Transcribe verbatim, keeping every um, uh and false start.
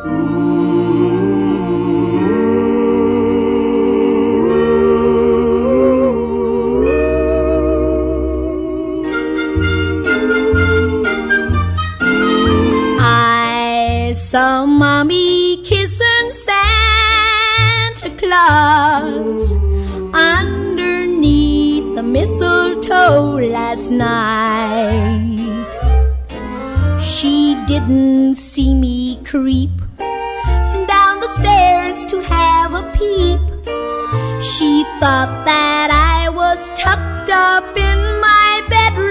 I saw Mommy kissing Santa Claus underneath the mistletoe last night. She didn't see me creep down the stairs to have a peep. She thought that I was tucked up in my bedroom